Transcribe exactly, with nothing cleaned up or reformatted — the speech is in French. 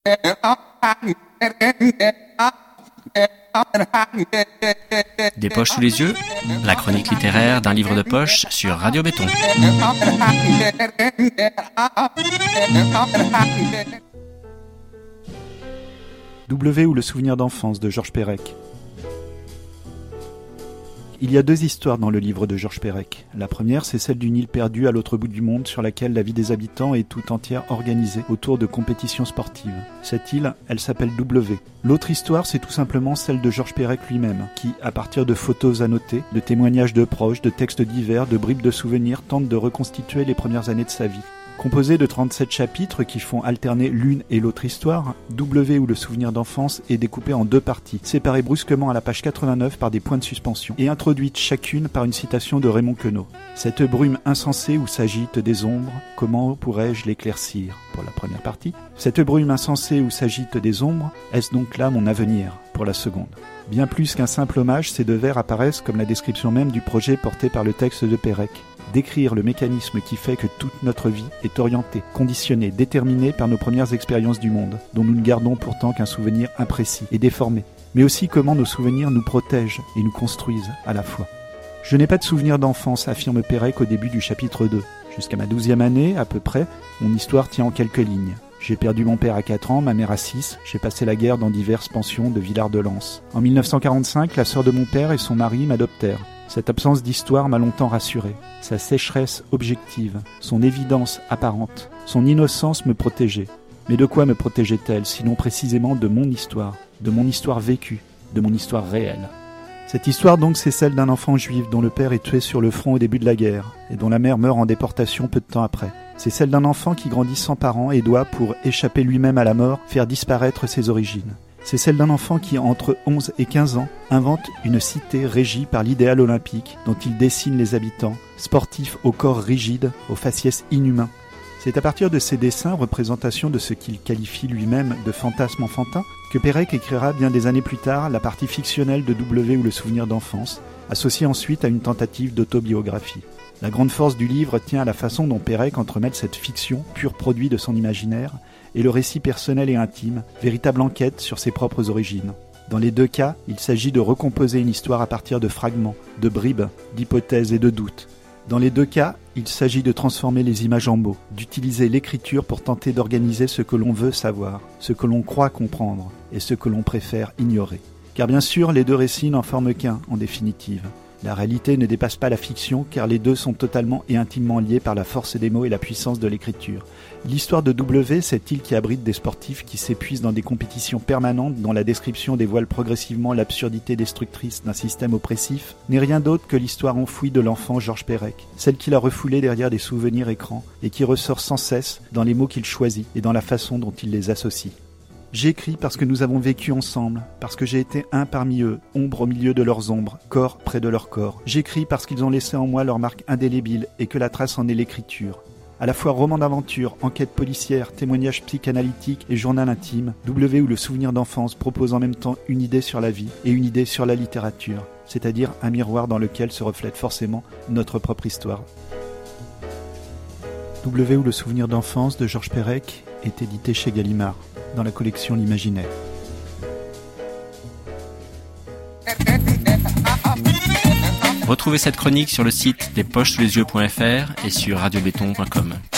Des poches sous les yeux, la chronique littéraire d'un livre de poche sur Radio Béton. W ou le souvenir d'enfance de Georges Perec. Il y a deux histoires dans le livre de Georges Perec. La première, c'est celle d'une île perdue à l'autre bout du monde sur laquelle la vie des habitants est tout entière organisée autour de compétitions sportives. Cette île, elle s'appelle W. L'autre histoire, c'est tout simplement celle de Georges Perec lui-même, qui, à partir de photos annotées, de témoignages de proches, de textes divers, de bribes de souvenirs, tente de reconstituer les premières années de sa vie. Composé de trente-sept chapitres qui font alterner l'une et l'autre histoire, W ou le souvenir d'enfance est découpé en deux parties, séparées brusquement à la page quatre-vingt-neuf par des points de suspension, et introduites chacune par une citation de Raymond Queneau. Cette brume insensée où s'agitent des ombres, comment pourrais-je l'éclaircir ? Pour la première partie. Cette brume insensée où s'agitent des ombres, est-ce donc là mon avenir ? Pour la seconde. Bien plus qu'un simple hommage, ces deux vers apparaissent comme la description même du projet porté par le texte de Perec. Décrire le mécanisme qui fait que toute notre vie est orientée, conditionnée, déterminée par nos premières expériences du monde, dont nous ne gardons pourtant qu'un souvenir imprécis et déformé, mais aussi comment nos souvenirs nous protègent et nous construisent à la fois. Je n'ai pas de souvenir d'enfance, affirme Perec au début du chapitre deux. Jusqu'à ma douzième année, à peu près, mon histoire tient en quelques lignes. J'ai perdu mon père à quatre ans, ma mère à six, j'ai passé la guerre dans diverses pensions de Villard-de-Lans. En mille neuf cent quarante-cinq, la sœur de mon père et son mari m'adoptèrent. Cette absence d'histoire m'a longtemps rassuré. Sa sécheresse objective, son évidence apparente, son innocence me protégeait. Mais de quoi me protégeait-elle, sinon précisément de mon histoire, de mon histoire vécue, de mon histoire réelle. Cette histoire donc, c'est celle d'un enfant juif dont le père est tué sur le front au début de la guerre, et dont la mère meurt en déportation peu de temps après. C'est celle d'un enfant qui grandit sans parents et doit, pour échapper lui-même à la mort, faire disparaître ses origines. C'est celle d'un enfant qui, entre onze et quinze ans, invente une cité régie par l'idéal olympique dont il dessine les habitants, sportifs au corps rigide, au faciès inhumain. C'est à partir de ces dessins, représentation de ce qu'il qualifie lui-même de fantasme enfantin, que Perec écrira bien des années plus tard la partie fictionnelle de W ou le souvenir d'enfance, associée ensuite à une tentative d'autobiographie. La grande force du livre tient à la façon dont Perec entremêle cette fiction, pur produit de son imaginaire, et le récit personnel et intime, véritable enquête sur ses propres origines. Dans les deux cas, il s'agit de recomposer une histoire à partir de fragments, de bribes, d'hypothèses et de doutes. Dans les deux cas, il s'agit de transformer les images en mots, d'utiliser l'écriture pour tenter d'organiser ce que l'on veut savoir, ce que l'on croit comprendre et ce que l'on préfère ignorer. Car bien sûr, les deux récits n'en forment qu'un, en définitive. La réalité ne dépasse pas la fiction car les deux sont totalement et intimement liés par la force des mots et la puissance de l'écriture. L'histoire de W, cette île qui abrite des sportifs qui s'épuisent dans des compétitions permanentes dont la description dévoile progressivement l'absurdité destructrice d'un système oppressif, n'est rien d'autre que l'histoire enfouie de l'enfant Georges Perec, celle qu'il a refoulée derrière des souvenirs écrans et qui ressort sans cesse dans les mots qu'il choisit et dans la façon dont il les associe. J'écris parce que nous avons vécu ensemble, parce que j'ai été un parmi eux, ombre au milieu de leurs ombres, corps près de leur corps. J'écris parce qu'ils ont laissé en moi leur marque indélébile et que la trace en est l'écriture. À la fois roman d'aventure, enquête policière, témoignage psychanalytique et journal intime, W ou le souvenir d'enfance propose en même temps une idée sur la vie et une idée sur la littérature, c'est-à-dire un miroir dans lequel se reflète forcément notre propre histoire. W ou le souvenir d'enfance de Georges Perec est édité chez Gallimard, dans la collection L'Imaginaire. Retrouvez cette chronique sur le site des poches sous les yeux point f r et sur radio béton point com.